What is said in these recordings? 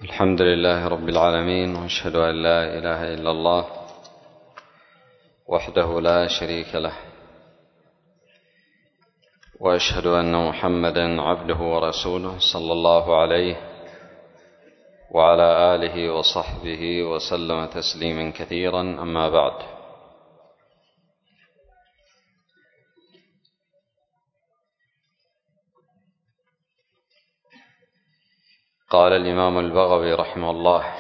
الحمد لله رب العالمين، وأشهد أن لا إله إلا الله وحده لا شريك له، وأشهد أن محمدًا عبده ورسوله صلى الله عليه وعلى آله وصحبه وسلم تسليما كثيرا. أما بعد، قال الإمام البغوي رحمه الله: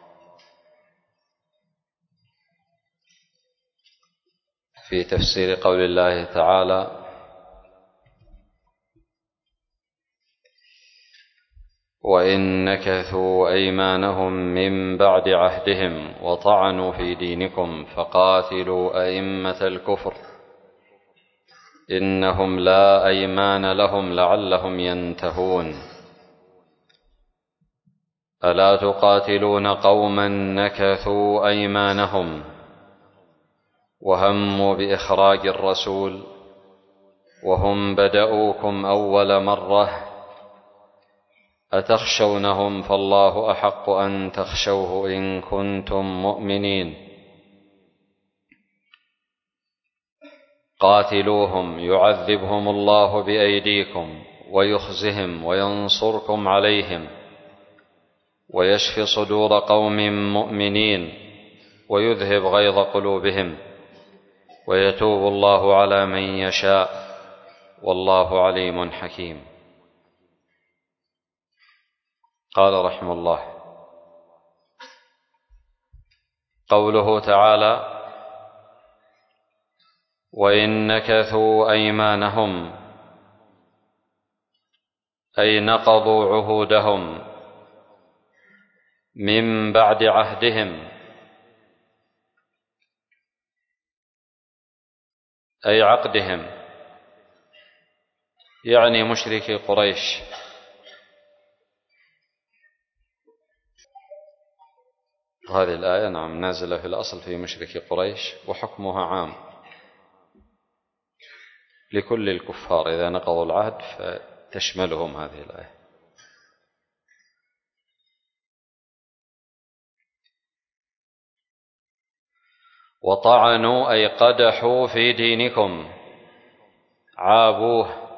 في تفسير قول الله تعالى: وإن نكثوا أيمانهم من بعد عهدهم وطعنوا في دينكم فقاتلوا أئمة الكفر إنهم لا أيمان لهم لعلهم ينتهون. ألا تقاتلون قوما نكثوا أيمانهم وهموا بإخراج الرسول وهم بدؤوكم أول مرة أتخشونهم فالله أحق أن تخشوه إن كنتم مؤمنين. قاتلوهم يعذبهم الله بأيديكم ويخزهم وينصركم عليهم ويشفي صدور قوم مؤمنين ويذهب غيظ قلوبهم ويتوب الله على من يشاء والله عليم حكيم. قال رحمه الله: قوله تعالى: وإن نكثوا أيمانهم أي نقضوا عهودهم من بعد عهدهم أي عقدهم، يعني مشركي قريش. هذه الآية نعم نازلة في الأصل في مشركي قريش، وحكمها عام لكل الكفار إذا نقضوا العهد فتشملهم هذه الآية. وطعنوا أي قدحوا في دينكم، عابوه،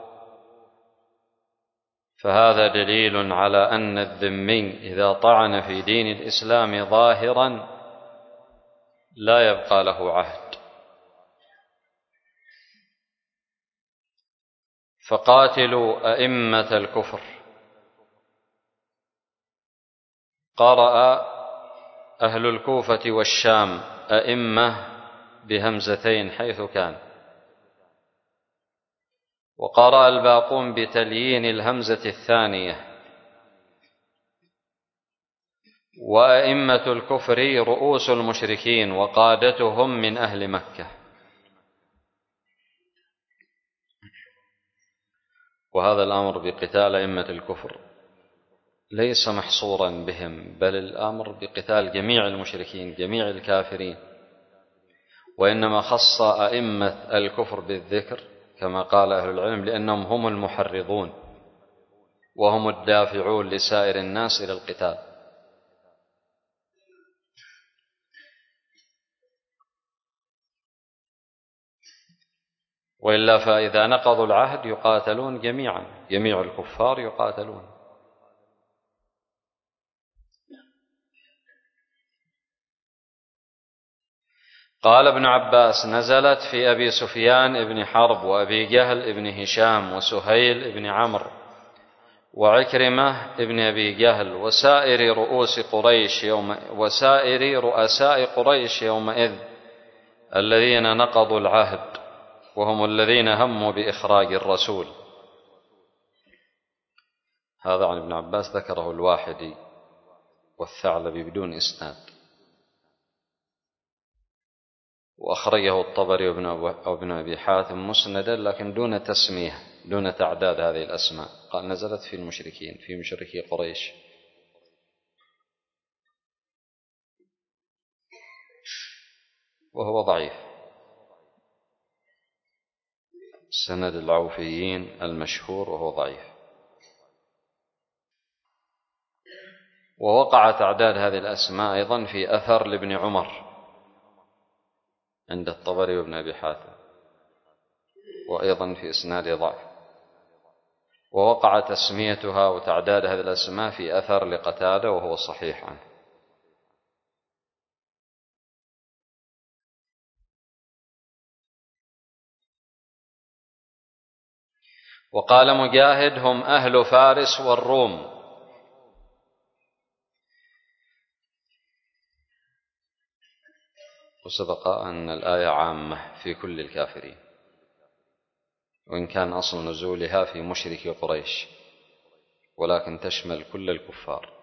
فهذا دليل على أن الذمي إذا طعن في دين الإسلام ظاهرا لا يبقى له عهد. فقاتلوا أئمة الكفر. قرأ أهل الكوفة والشام أئمة بهمزتين حيث كان، وقرأ الباقون بتليين الهمزة الثانية. وأئمة الكفر رؤوس المشركين وقادتهم من أهل مكة. وهذا الأمر بقتال أئمة الكفر ليس محصورا بهم، بل الأمر بقتال جميع المشركين جميع الكافرين، وإنما خص أئمة الكفر بالذكر كما قال أهل العلم لأنهم هم المحرضون وهم الدافعون لسائر الناس إلى القتال. وإلا فإذا نقضوا العهد يقاتلون جميعا، جميع الكفار يقاتلون. قال ابن عباس: نزلت في أبي سفيان ابن حرب وأبي جهل ابن هشام وسهيل ابن عمرو وعكرمة ابن أبي جهل وسائر رؤساء قريش يومئذ الذين نقضوا العهد وهم الذين هموا بإخراج الرسول. هذا عن ابن عباس، ذكره الواحدي والثعلبي بدون إسناد، وأخرجه الطبري وابن أبي حاتم مسندا لكن دون تسمية، دون تعداد هذه الأسماء. قال: نزلت في المشركين، في مشركي قريش. وهو ضعيف. سند العوفيين المشهور وهو ضعيف. ووقع تعداد هذه الأسماء أيضا في أثر لابن عمر عند الطبري وابن أبي حاتم، وأيضا في إسناد ضعف. ووقع تسميتها وتعداد هذه الأسماء في أثر لقتادة وهو صحيح عنه. وقال مجاهد: هم أهل فارس والروم. وسبق أن الآية عامة في كل الكافرين، وإن كان أصل نزولها في مشركي قريش، ولكن تشمل كل الكفار.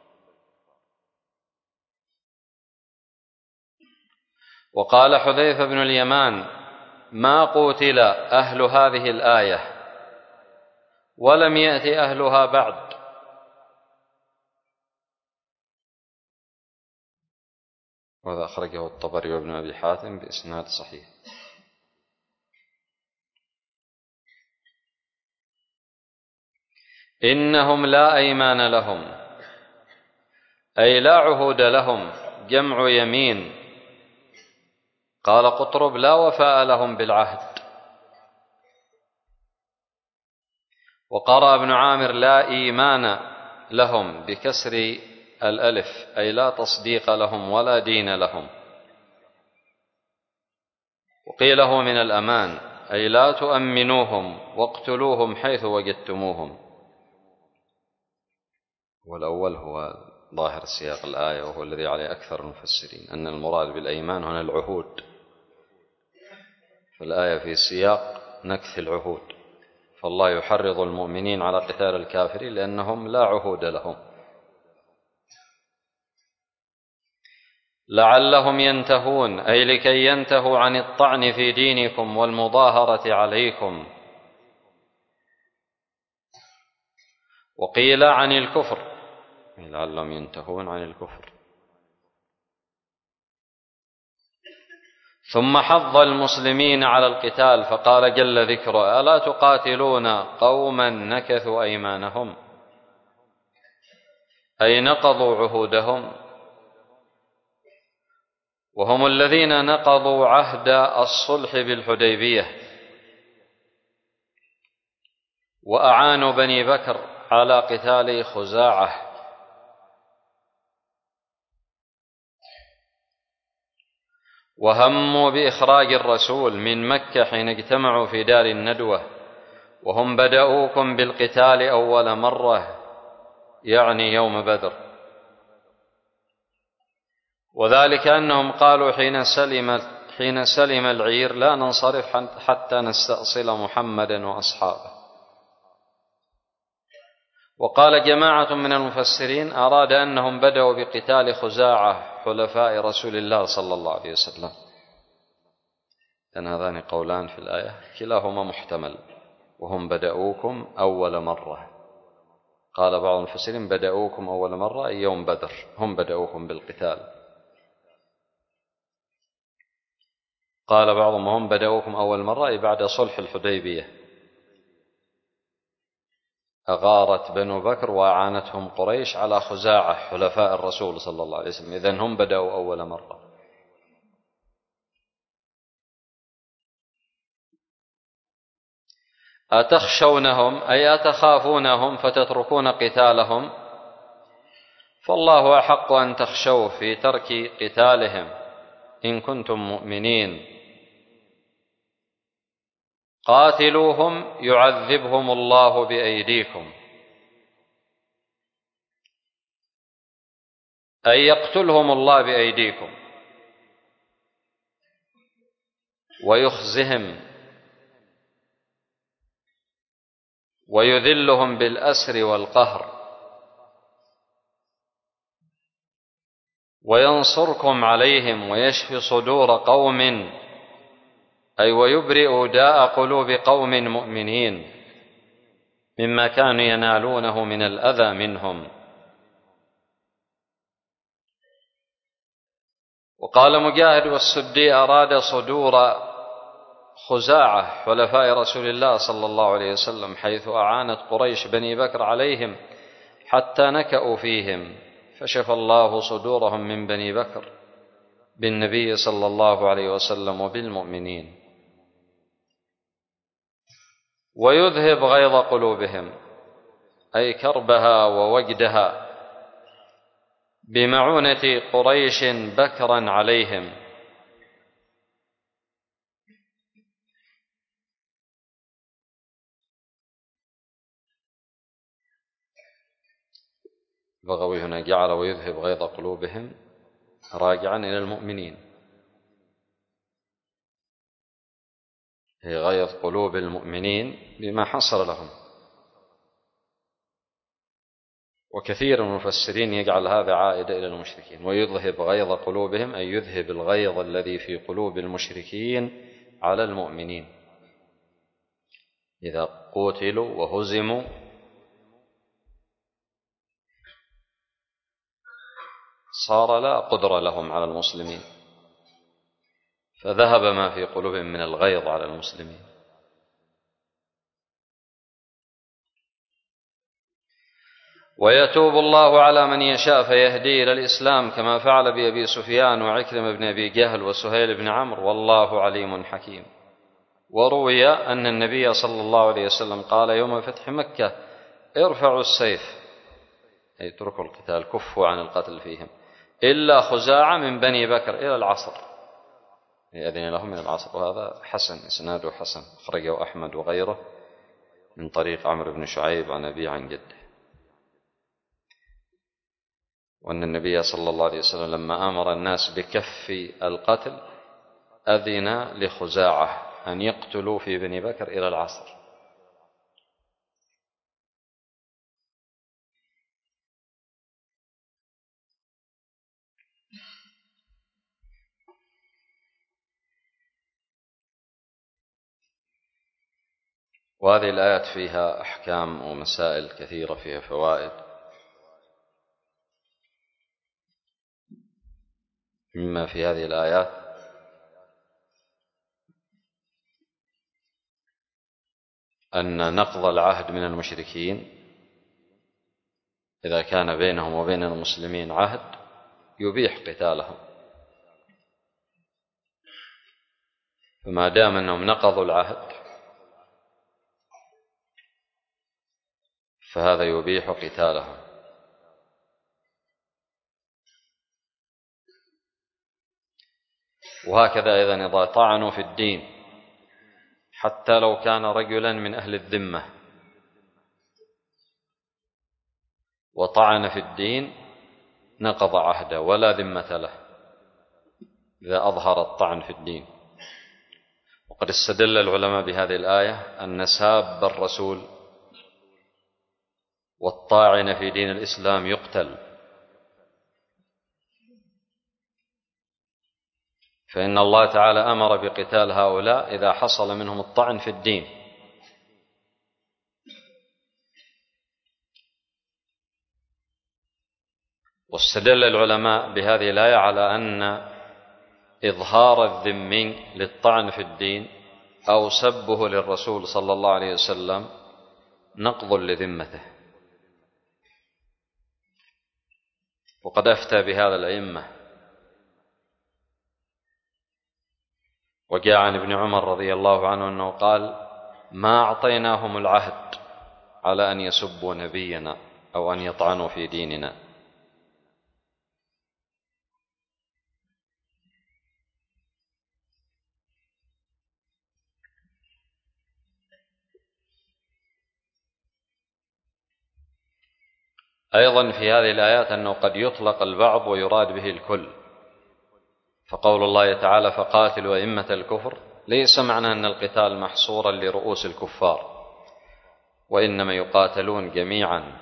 وقال حذيفة بن اليمان: ما قتل أهل هذه الآية ولم يأتي أهلها بعد. وهذا أخرجه الطبري وابن أبي حاتم بإسناد صحيح. إنهم لا أيمان لهم، أي لا عهود لهم، جمع يمين. قال قطرب: لا وفاء لهم بالعهد. وقرأ ابن عامر: لا إيمان لهم بكسر الألف، أي لا تصديق لهم ولا دين لهم. وقيل هو من الأمان، أي لا تؤمنوهم واقتلوهم حيث وجدتموهم. والأول هو ظاهر سياق الآية، وهو الذي عليه أكثر المفسرين، أن المراد بالأيمان هنا العهود، فالآية في سياق نكث العهود، فالله يحرض المؤمنين على قتال الكافرين لأنهم لا عهود لهم. لعلهم ينتهون، أي لكي ينتهوا عن الطعن في دينكم والمظاهرة عليكم. وقيل عن الكفر، لعلهم ينتهون عن الكفر. ثم حض المسلمين على القتال فقال جل ذكره: ألا تقاتلون قوما نكثوا أيمانهم، أي نقضوا عهودهم، وهم الذين نقضوا عهد الصلح بالحديبية وأعانوا بني بكر على قتال خزاعة. وهموا بإخراج الرسول من مكة حين اجتمعوا في دار الندوة، وهم بدأوكم بالقتال أول مرة، يعني يوم بدر. وذلك أنهم قالوا حين سلم العير: لا ننصرف حتى نستأصل محمدا وأصحابه. وقال جماعة من المفسرين: أراد أنهم بدأوا بقتال خزاعة حلفاء رسول الله صلى الله عليه وسلم، لأن هذان قولان في الآية كلاهما محتمل، وهم بدأوكم أول مرة. قال بعض المفسرين: بدأوكم أول مرة أي يوم بدر، هم بدأوكم بالقتال. قال بعضهم: هم بدأوكم أول مرة أي بعد صلح الحديبية، أغارت بنو بكر وأعانتهم قريش على خزاعة حلفاء الرسول صلى الله عليه وسلم، إذن هم بدأوا أول مرة. أتخشونهم أي أتخافونهم فتتركون قتالهم، فالله أحق أن تخشوه في ترك قتالهم إن كنتم مؤمنين. قاتلوهم يعذبهم الله بأيديكم، أي يقتلهم الله بأيديكم ويخزهم ويذلهم بالأسر والقهر، وينصركم عليهم ويشفي صدور قوم، أي ويبرئ داء قلوب قوم مؤمنين مما كانوا ينالونه من الأذى منهم. وقال مجاهد والسدي: أراد صدور خزاعة حلفاء رسول الله صلى الله عليه وسلم، حيث أعانت قريش بني بكر عليهم حتى نكأوا فيهم، فشفى الله صدورهم من بني بكر بالنبي صلى الله عليه وسلم وبالمؤمنين. ويذهب غيظ قلوبهم أي كربها ووجدها بمعونة قريش بكرا عليهم. بغوي هنا جعل ويذهب غيظ قلوبهم راجعا إلى المؤمنين، هي غيظ قلوب المؤمنين بما حصل لهم. وكثير من المفسرين يجعل هذا عائدة إلى المشركين. ويذهب غيظ قلوبهم أي يذهب الغيظ الذي في قلوب المشركين على المؤمنين إذا قتلوا وهزموا صار لا قدرة لهم على المسلمين، فذهب ما في قلوبهم من الغيظ على المسلمين. ويتوب الله على من يشاء فيهدي إلى الإسلام كما فعل بأبي سفيان وعكرمة بن أبي جهل وسهيل بن عمرو والله عليم حكيم. وروي أن النبي صلى الله عليه وسلم قال يوم فتح مكة ارفعوا السيف أي اتركوا القتال، كفوا عن القتل فيهم، إلا خزاعة من بني بكر إلى العصر، يأذن لهم من العصر. وهذا حسن، إسناده حسن، أخرجه أحمد وغيره من طريق عمرو بن شعيب عن أبي عن جده. وأن النبي صلى الله عليه وسلم لما أمر الناس بكف القتل أذن لخزاعة أن يقتلوا في بني بكر إلى العصر. وهذه الآيات فيها أحكام ومسائل كثيرة، فيها فوائد. مما في هذه الآيات أن نقض العهد من المشركين إذا كان بينهم وبين المسلمين عهد يبيح قتالهم، فما دام أنهم نقضوا العهد فهذا يبيح قتالهم. وهكذا أيضا إذا طعنوا في الدين حتى لو كان رجلا من أهل الذمة وطعن في الدين نقض عهده ولا ذمة له إذا أظهر الطعن في الدين. وقد استدل العلماء بهذه الآية أن ساب الرسول والطاعن في دين الإسلام يقتل، فإن الله تعالى أمر بقتال هؤلاء إذا حصل منهم الطعن في الدين. واستدل العلماء بهذه الآية على أن إظهار الذمي للطعن في الدين أو سبه للرسول صلى الله عليه وسلم نقض لذمته. وقد أفتى بهذا الأئمة. وجاء عن ابن عمر رضي الله عنه أنه قال ما أعطيناهم العهد على أن يسبوا نبينا أو أن يطعنوا في ديننا. أيضا في هذه الآيات أنه قد يطلق البعض ويراد به الكل، فقول الله تعالى فقاتلوا أئمة الكفر ليس معنى أن القتال محصورا لرؤوس الكفار، وإنما يقاتلون جميعا.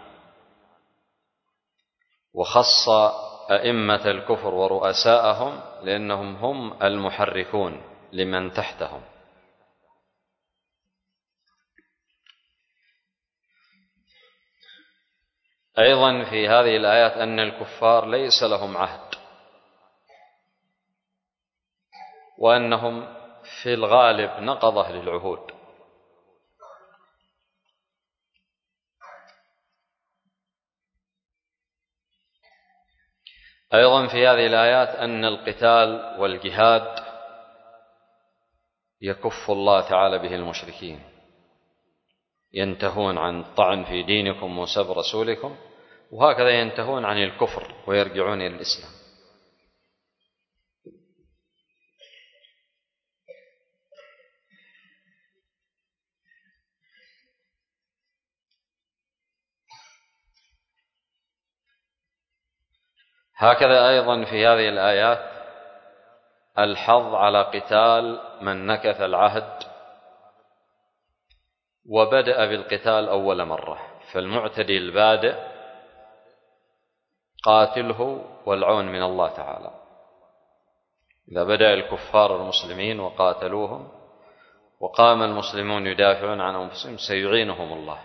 وخص أئمة الكفر ورؤساءهم لأنهم هم المحركون لمن تحتهم. أيضا في هذه الآيات أن الكفار ليس لهم عهد، وأنهم في الغالب نقضة للعهود. أيضا في هذه الآيات أن القتال والجهاد يكف الله تعالى به المشركين، ينتهون عن الطعن في دينكم وسب رسولكم، وهكذا ينتهون عن الكفر ويرجعون إلى الإسلام. هكذا أيضا في هذه الآيات الحظ على قتال من نكث العهد وبدأ بالقتال أول مرة، فالمعتدي البادئ قاتله والعون من الله تعالى. إذا بدأ الكفار المسلمين وقاتلوهم وقام المسلمون يدافعون عن أنفسهم سيعينهم الله.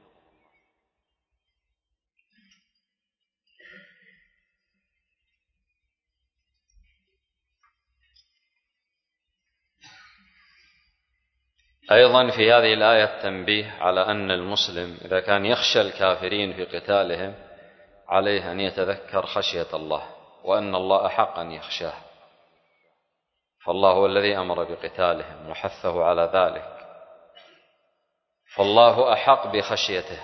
أيضا في هذه الآية التنبيه على أن المسلم إذا كان يخشى الكافرين في قتالهم عليه أن يتذكر خشية الله، وأن الله أحق أن يخشاه، فالله هو الذي أمر بقتالهم وحثه على ذلك، فالله أحق بخشيته،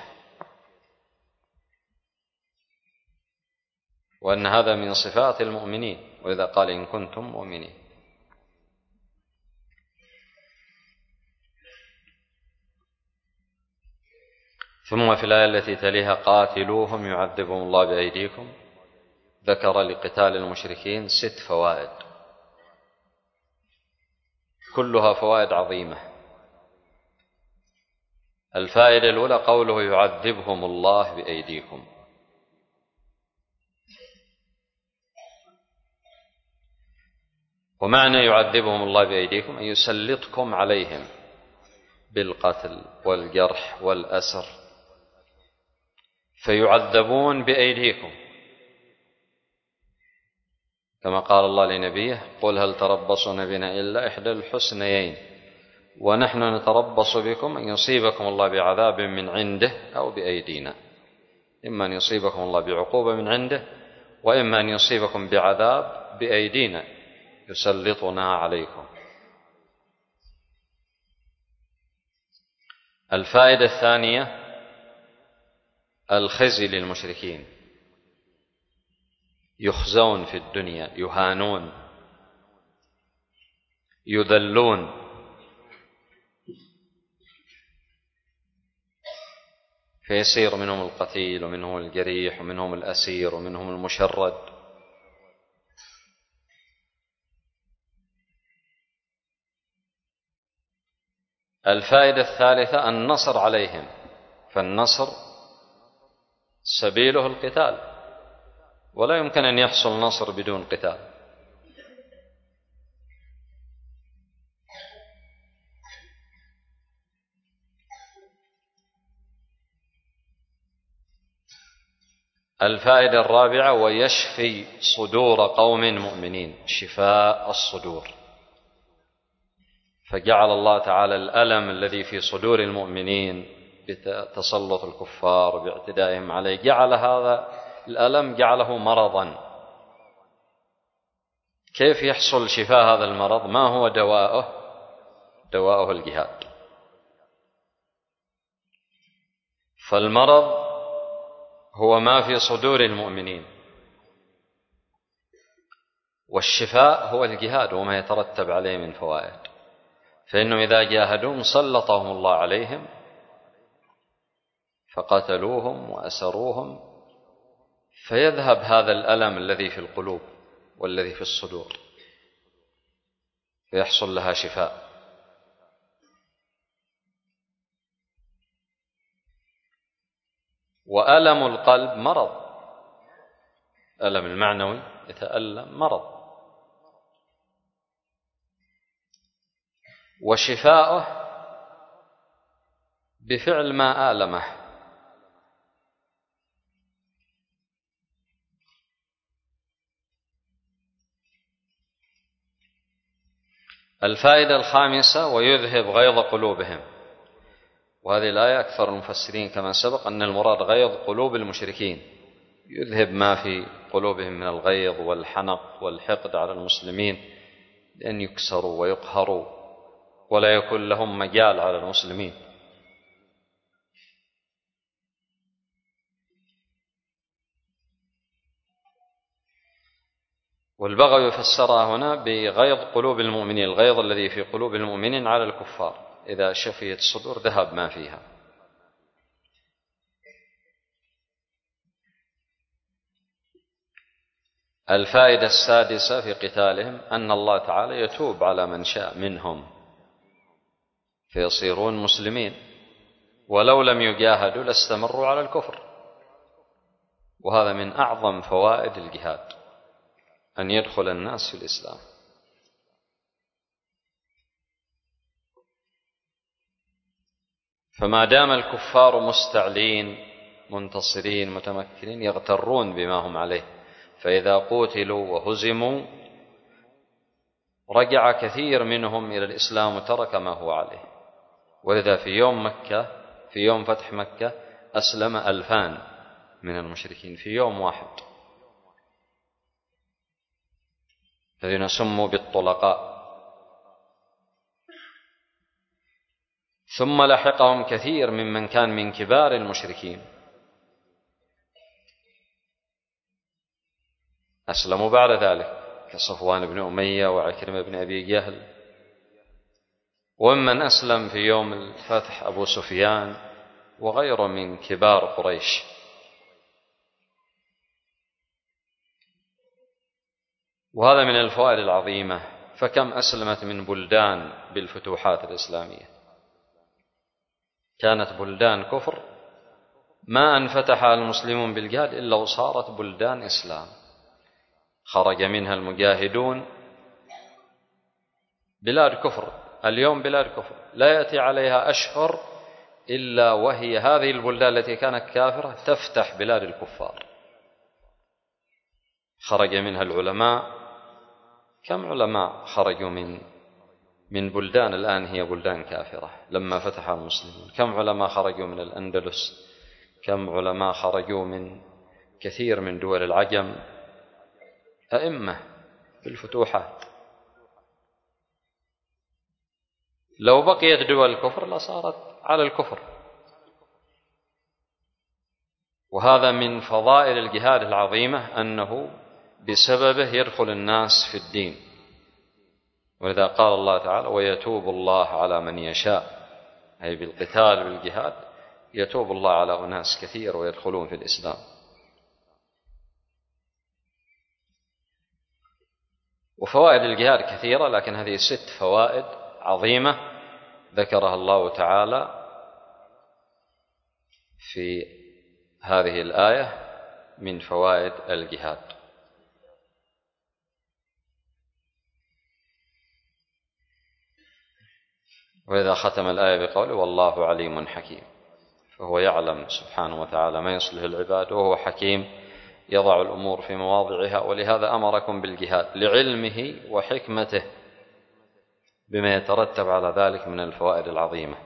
وأن هذا من صفات المؤمنين، وإذا قال إن كنتم مؤمنين. ثم في الآية التي تليها قاتلوهم يعذبهم الله بأيديكم، ذكر لقتال المشركين 6 فوائد كلها فوائد عظيمة. الفائدة الأولى قوله يعذبهم الله بأيديكم، ومعنى يعذبهم الله بأيديكم أن يسلطكم عليهم بالقتل والجرح والأسر، فيعذبون بأيديكم، كما قال الله لنبيه قل هل تربصون بنا إلا إحدى الحسنيين ونحن نتربص بكم أن يصيبكم الله بعذاب من عنده أو بأيدينا، إما أن يصيبكم الله بعقوبة من عنده، وإما أن يصيبكم بعذاب بأيدينا يسلطنا عليكم. الفائدة الثانية الخزي للمشركين، يخزون في الدنيا، يهانون، يذلون، فيصير منهم القتيل ومنهم الجريح ومنهم الأسير ومنهم المشرد. الفائدة الثالثة النصر عليهم، فالنصر سبيله القتال، ولا يمكن أن يحصل نصر بدون قتال. الفائدة الرابعة ويشفي صدور قوم مؤمنين، شفاء الصدور، فجعل الله تعالى الألم الذي في صدور المؤمنين بتسلط الكفار باعتدائهم عليه، جعل هذا الألم جعله مرضا. كيف يحصل شفاء هذا المرض؟ ما هو دواؤه؟ دواؤه الجهاد. فالمرض هو ما في صدور المؤمنين، والشفاء هو الجهاد وما يترتب عليه من فوائد، فإنهم إذا جاهدوهم سلطهم الله عليهم فقتلوهم وأسروهم، فيذهب هذا الألم الذي في القلوب والذي في الصدور، فيحصل لها شفاء. وألم القلب مرض، ألم المعنوي يتألم مرض، وشفاؤه بفعل ما آلمه. الفائدة الخامسة ويذهب غيظ قلوبهم، وهذه الآية أكثر المفسرين كما سبق أن المراد غيظ قلوب المشركين، يذهب ما في قلوبهم من الغيظ والحنق والحقد على المسلمين لأن يكسروا ويقهروا ولا يكون لهم مجال على المسلمين. والبغي يفسرها هنا بغيظ قلوب المؤمنين، الغيظ الذي في قلوب المؤمنين على الكفار، إذا شفيت الصدور ذهب ما فيها. الفائدة السادسة في قتالهم أن الله تعالى يتوب على من شاء منهم فيصيرون مسلمين، ولو لم يجاهدوا لاستمروا على الكفر. وهذا من أعظم فوائد الجهاد، أن يدخل الناس في الإسلام. فما دام الكفار مستعلين منتصرين متمكنين يغترون بما هم عليه، فإذا قتلوا وهزموا رجع كثير منهم إلى الإسلام وترك ما هو عليه. ولذا في يوم فتح مكة أسلم 2000 من المشركين في يوم واحد، الذين سموا بالطلقاء. ثم لحقهم كثير ممن كان من كبار المشركين أسلموا بعد ذلك، كصفوان بن أمية وعكرمة بن أبي جهل. ومن أسلم في يوم الفتح أبو سفيان وغيره من كبار قريش. وهذا من الفوائد العظيمة. فكم أسلمت من بلدان بالفتوحات الإسلامية، كانت بلدان كفر ما انفتحها المسلمون بالجهاد إلا وصارت بلدان إسلام، خرج منها المجاهدون. بلاد كفر اليوم بلاد كفر لا يأتي عليها أشهر إلا وهي هذه البلدان التي كانت كافرة تفتح بلاد الكفار. خرج منها العلماء، كم علماء خرجوا من بلدان الآن هي بلدان كافرة لما فتح المسلمون. كم علماء خرجوا من الأندلس، كم علماء خرجوا من كثير من دول العجم، أئمة بالفتوحات. لو بقيت دول الكفر لصارت على الكفر. وهذا من فضائل الجهاد العظيمة أنه بسببه يدخل الناس في الدين. ولذا قال الله تعالى ويتوب الله على من يشاء، أي بالقتال بالجهاد يتوب الله على أناس كثير ويدخلون في الإسلام. وفوائد الجهاد كثيرة، لكن هذه 6 فوائد عظيمة ذكرها الله تعالى في هذه الآية من فوائد الجهاد. وإذا ختم الآية بقوله والله عليم حكيم، فهو يعلم سبحانه وتعالى ما يصلح العباد، وهو حكيم يضع الأمور في مواضعها. ولهذا أمركم بالجهاد لعلمه وحكمته بما يترتب على ذلك من الفوائد العظيمة.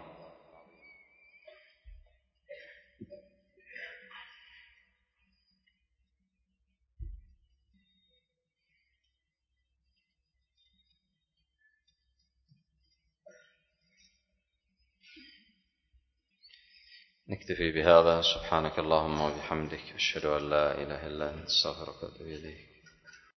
نكتفي بهذا. سبحانك اللهم وبحمدك، أشهد أن لا إله إلا أنت، أستغفرك وأتوب إليك.